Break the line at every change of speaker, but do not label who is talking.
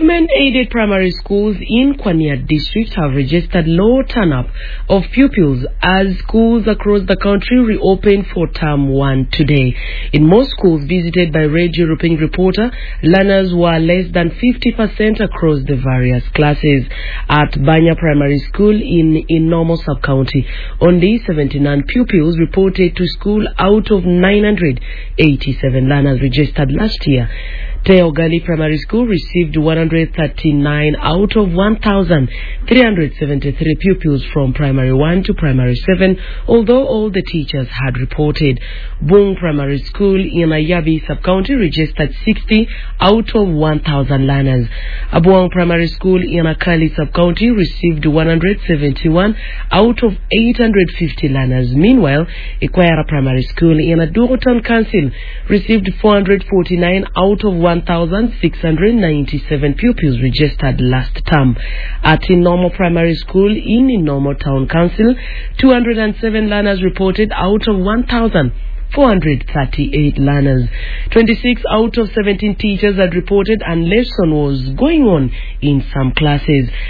Government-aided primary schools in Kwania district have registered low turn-up of pupils as schools across the country reopen for term 1 today. In most schools visited by Radio European reporter, learners were less than 50% across the various classes. At Banya Primary School in Inomo Sub-County, only 79 pupils reported to school out of 987 learners registered last year. Teogali Primary School received 139 out of 1,373 pupils from primary 1 to primary 7, although all the teachers had reported. Bung Primary School in Ayabi Sub-County registered 60 out of 1,000 learners. Abuang Primary School in Akali Sub-County received 171 out of 850 learners. Meanwhile, Equira Primary School in Adurotan Council received 449 out of 1,697 pupils registered last term. At Inomo Primary School in Inomo Town Council, 207 learners reported out of 1,438 learners. 26 out of 17 teachers had reported and lesson was going on in some classes.